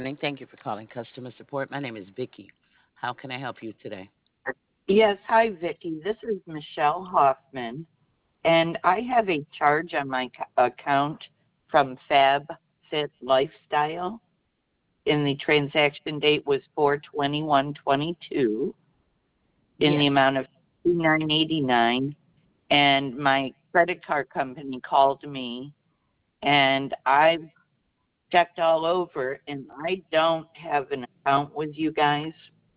Thank you for calling customer support. My name is Vicky. How can I help you today? Yes, hi Vicky. This is Michelle Hoffman, and I have a charge on my account from Fab Fit Lifestyle, and the transaction date was 4/21/22 in the Yes. amount of 29.89. And my credit card company called me, and I've checked all over, and I don't have an account with you guys.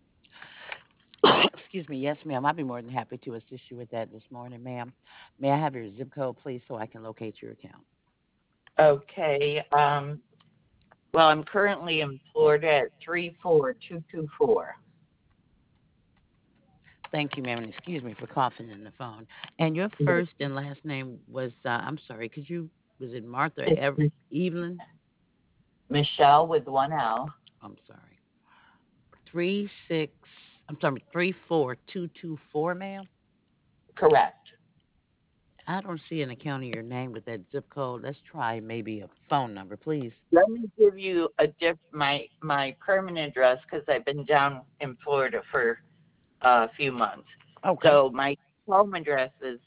Excuse me. Yes, ma'am. I'd be more than happy to assist you with that this morning, ma'am. May I have your zip code, please, so I can locate your account? Okay. Well, I'm currently in Florida at 34224. Thank you, ma'am. And excuse me for coughing in the phone. And your first and last name was, I'm sorry, was it Martha It's Evelyn? Michelle with one L. I'm sorry. 36, I'm sorry, 34224, ma'am. Correct. I don't see an account of your name with that zip code. Let's try maybe a phone number, please. Let me give you my permanent address because I've been down in Florida for a few months. Okay. So my home address is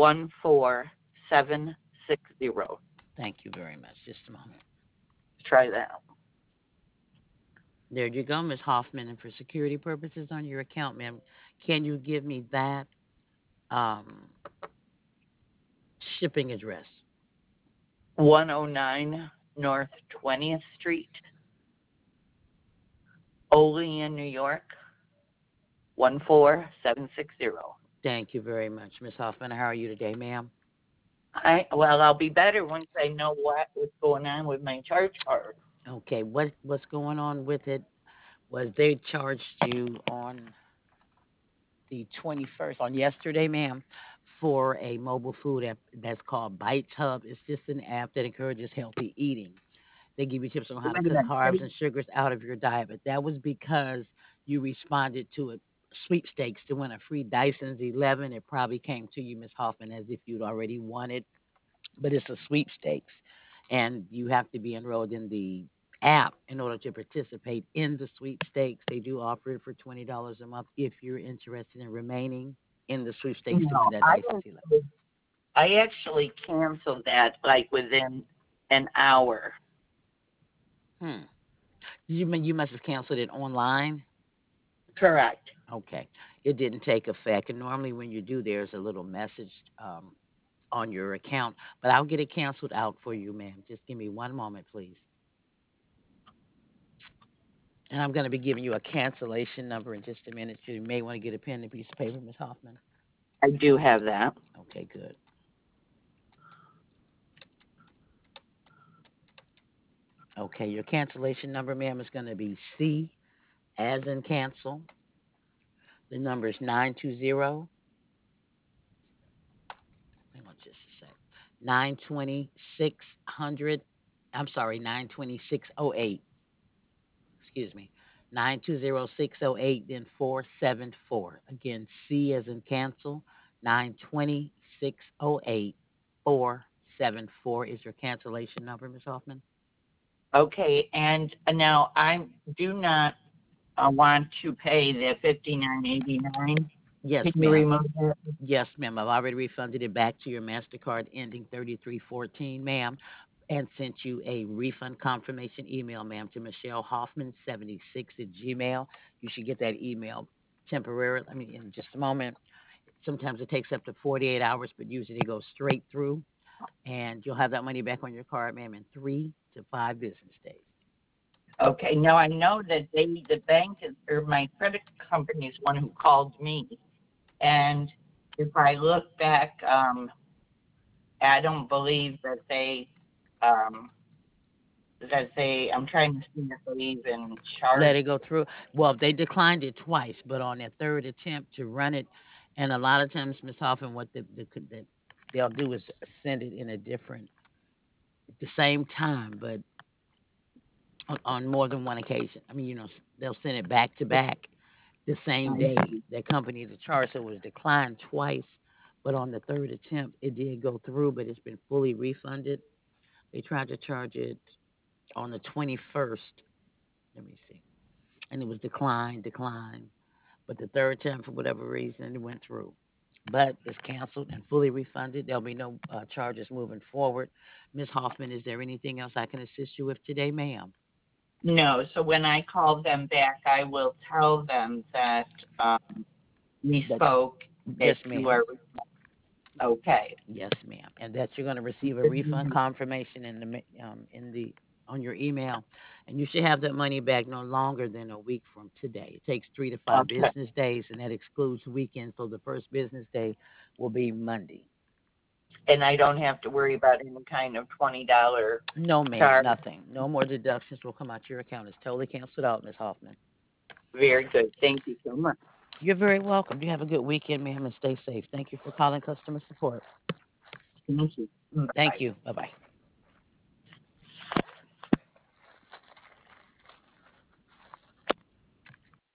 14760. Thank you very much. Just a moment. Try that. There you go, Ms. Hoffman. And for security purposes on your account, ma'am, can you give me that um, shipping address? 109 North 20th Street, Olean, New York, 14760. Thank you very much, Ms. Hoffman. How are you today, ma'am? I'll be better once I know what's going on with my charge card. Okay, what's going on with it was they charged you on the 21st, on yesterday, ma'am, for a mobile food app that's called Bites Hub. It's just an app that encourages healthy eating. They give you tips on how to Wait a cut carbs minute. and sugars out of your diet, but that was because you responded to a sweepstakes to win a free Dyson's 11. It probably came to you, Miss Hoffman, as if you'd already won it, but it's a sweepstakes, and you have to be enrolled in the app in order to participate in the sweepstakes. They do offer it for $20 a month if you're interested in remaining in the sweepstakes to win No, that Dyson's 11. I actually canceled that like within an hour. Hmm. You must have canceled it online. Correct. Okay. It didn't take effect. And normally, when you do, there's a little message on your account. But I'll get it canceled out for you, ma'am. Just give me one moment, please. And I'm going to be giving you a cancellation number in just a minute. You may want to get a pen and a piece of paper, Ms. Hoffman. I do have that. Okay, good. Okay, your cancellation number, ma'am, is going to be C as in cancel. The number is 920. Hang on just a sec. 92600. I'm sorry, 92608. Excuse me, 920-608, then 474. Again, C as in cancel, 920-608, 474 is your cancellation number, Ms. Hoffman. Okay, and now I do not want to pay the 59.89. Yes, Can you ma'am. remove that? Yes, ma'am. I've already refunded it back to your MasterCard ending 3314, ma'am, and sent you a refund confirmation email, ma'am, to Michelle Hoffman 76 at Gmail. You should get that email temporarily. I mean, in just a moment. Sometimes it takes up to 48 hours, but usually it goes straight through, and you'll have that money back on your card, ma'am, in 3 to 5 business days. Okay, now I know that the bank is, or my credit company is one who called me, and if I look back, I don't believe um, I'm trying to see if they even Let charge. it go through. Well, they declined it twice, but on their third attempt to run it, and a lot of times, Miss Hoffman, what they'll do is send it in a different, the same time, but on more than one occasion. I mean, they'll send it back to back the same day. Their company is charged, so it was declined twice, but on the third attempt, it did go through, but it's been fully refunded. They tried to charge it on the 21st. and it was declined. But the third attempt, for whatever reason, it went through. But it's canceled and fully refunded. There'll be no charges moving forward. Ms. Hoffman, is there anything else I can assist you with today, ma'am? No, so when I call them back, I will tell them that we That spoke, that yes, you ma'am. are okay. Yes, ma'am. And that you're going to receive a refund confirmation in the on your email, and you should have that money back no longer than a week from today. It takes 3 to 5 Okay. business days, and that excludes weekends. So the first business day will be Monday. And I don't have to worry about any kind of $20 No, ma'am, charge. nothing. No more deductions will come out your account. It's totally canceled out, Ms. Hoffman. Very good. Thank you so much. You're very welcome. You have a good weekend, ma'am, and stay safe. Thank you for calling customer support. Thank you. Thank Bye. you. Bye bye.